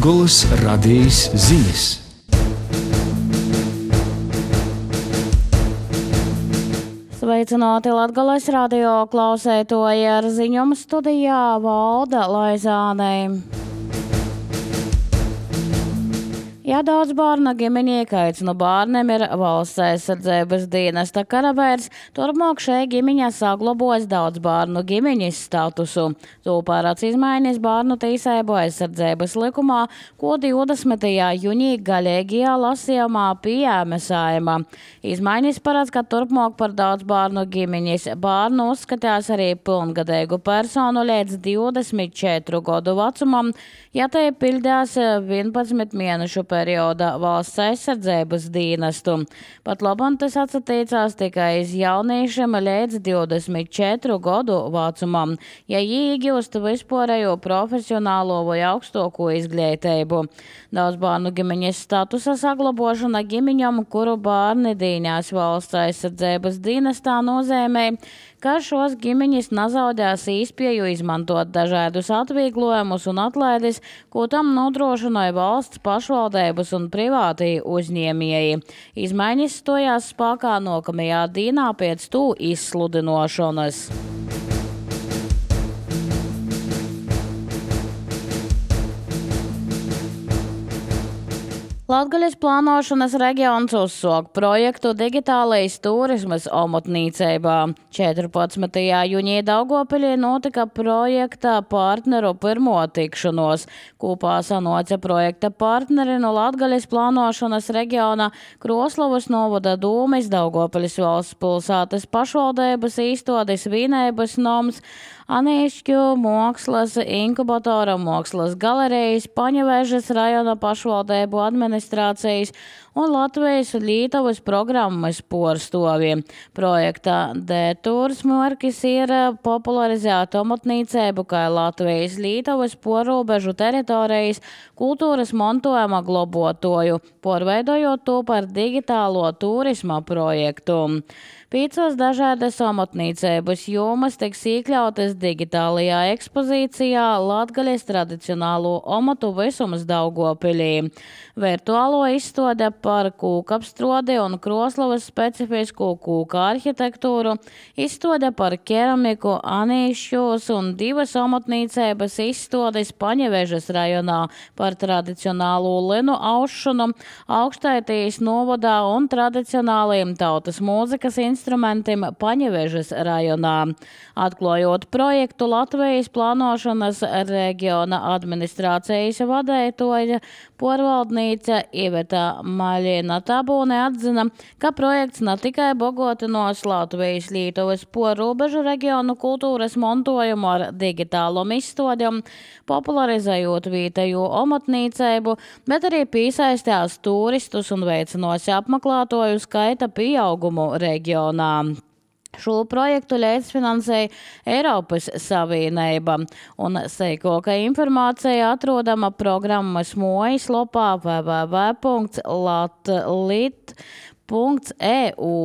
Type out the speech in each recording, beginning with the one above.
Latgolas radijas ziņas. Sveicināti Latgolas radio klausētoji, ar ziņojumu studijā Valda Laizānei. Ja daudz bērnu ģimeņi iecaina bērniem ir valsts aizsardzības dienesta karavīrs, turpmāk šai ģimeņai saglabos daudz bērnu ģimeņas statusu. To pārāds izmaiņas bērnu tiesību aizsardzības likumā, ko 20. jūnija galīgajā lasījumā pieņēma Saeima. Izmaiņas parāds, ka turpmāk par daudz bērnu ģimeņas bērnu uzskatās arī pilngadīgu personu līdz 24 gadu vecumam, ja te pildās 11 mēnešu perioda valsts aizsardzības dienestu. Pat labam tas attiecās tikai uz jauniešiem līdz 24 gadu vecumam, ja iegūst vispārējo profesionālo vai augstāko izglītību. Daudz bērnu ģimeņas statusa saglabošana ģimeņam, kuru bērni dīņās valsts aizsardzības dienestā, nozīmē, ka šos ģimeņas nezaudēs iespēju izmantot dažādus atvieglojumus un atlaides, ko tam nodrošināja valsts pašvaldības un privāti uzņēmēji. Izmaiņas stojās spēkā nākamajā dienā pēc to izsludinošanas. Latgaļas plānošanas reģions uzsāk projektu Digitālais turismas omotnīceibā. 14. jūnija Daugavpilī notika projekta partneru pirmo tikšanos. Kopā sanoca projekta partneri no Latgaļas plānošanas reģiona, Kroslavas novada dūmis, Daugavpilis valsts pilsētas pašvaldības īstotis vienības noms, Anīšķu mākslas inkubatora, mākslas galerijas, Paņevežas rajona pašvaldību administrācijas un Latvijas Lietuvas programmas porstovi. Projekta D-Tours mērķis ir popularizēt omotnīceibu kā Latvijas Lietuvas porrobežu teritorijas kultūras mantojuma globotoju, porveidojot to par digitālo turisma projektu. 5 dažādas omotnīceibas jomas tiks iekļautas digitālajā ekspozīcijā Latgaļas tradicionālo omotu visums Daugavpilī. Virtuālo izstāde par kūkapstrodi un Kroslavas specifisku kūka arhitektūru, izstāde par keramiku Anīšķos un 2 omotnīceibas izstādes Paņevežas rajonā par tradicionālo linu aušanu, Augstaitijas novadā un tradicionāliem tautas mūzikas instrumentiem Paņevežas rajonā. Atklājot projektu, Latvijas plānošanas reģiona administrācijas vadītāja porvaldnīca Iveta Maļina Tabūne atzina, ka projekts ne tikai bogotinos Latvijas Lietuvas porrobežu reģionu kultūras mantojumu ar digitālom izstādēm, popularizējot vietējo omotnīceibu, bet arī piesaistās turistus un veicinās apmeklētoju skaita pieaugumu reģionā. Šo projektu līdzfinansēja Eiropas Savienība, un seikoka informācija atrodama programmas mājaslapā www.latlit.eu.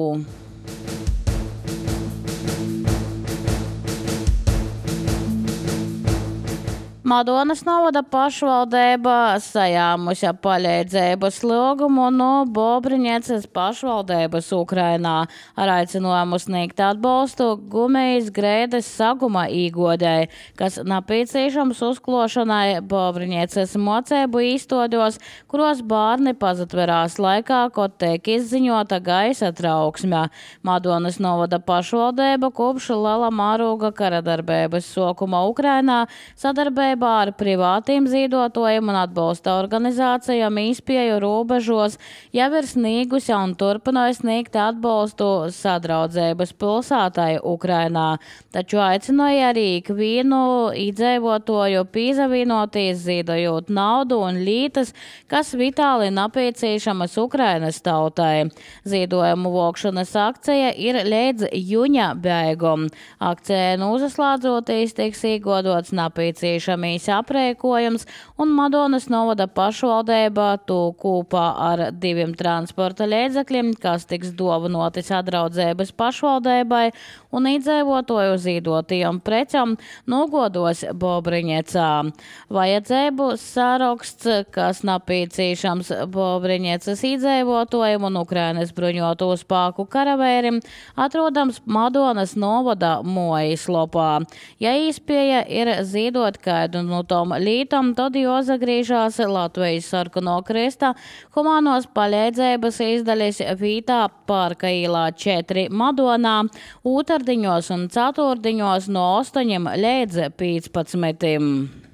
Madonas novada pašvaldība sajāmuša palīdzības lūgumu no Bobriņecas pašvaldības Ukrainā ar aicinājumu sniegt atbalstu gumijas grēdes saguma īgodai, kas nepieciešams uzklošanai Bobriņecas mocēbu īstodos, kuros bērni pazatverās laikā, kad tiek izziņota gaisa trauksme. Madonas novada pašvaldība kopš liela mēroga karadarbības sākuma Ukrainā sadarbība ar privātiem zīdotājiem un atbalsta organizācijām īspēju robežos jau ir sniegusi un turpināja sniegt atbalstu sadraudzības pilsētai Ukrainā, taču aicināja arī ikvienu iedzīvotāju piesavienoties zīdojot naudu un lītas, kas vitāli nepieciešamas Ukrainas tautai. Zīdojumu vākšanas akcija ir līdz jūņa beigām. Akcija noslēdzoties tiks iegodots nepieciešami armijas aprēkojums, un Madonas novada pašvaldībā to kopā ar 2 transporta līdzekļiem, kas tiks dāvanotis Atdraudzības pašvaldībai un iedzīvotāju zīdotiem precam nogodos Bobriņecā. Vajadzību saraksts, kas napīcīšams Bobriņecas iedzīvotājiem un Ukrainas bruņoto spēku karavērim, atrodams Madonas novada mājaslapā. Ja iespēja ir zīdot kādu no tom lītam, tad jāsagriežas Latvijas Sarkano Krista humanos palīdzības izdaļas vītā Parka ielā 4 Madonā, otrdiņos un ceturtdiņos no 8 līdz 15.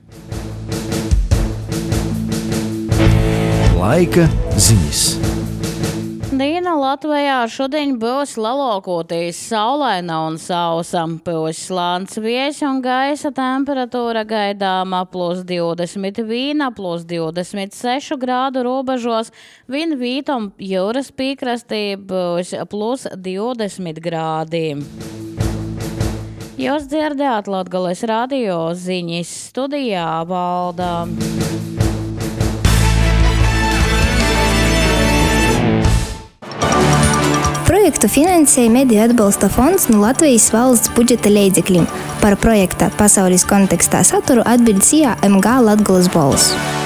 Laika ziņas. Diena Latvijā šodien būs lielākoties saulaina un sausa. Pūs slāns vējš un gaisa temperatūra gaidāma +21, +26 grādu robežos, vien vītom jūras piekrastī būs +20 grādi. Jūs dzirdējāt Latgales radio ziņas, studijā Valda. Projektu finansēja Mediju atbalsta fonds no Latvijas valsts budžeta līdzekļiem. Par projekta pasaules kontekstā saturu atbild SIA MG Latgales balss.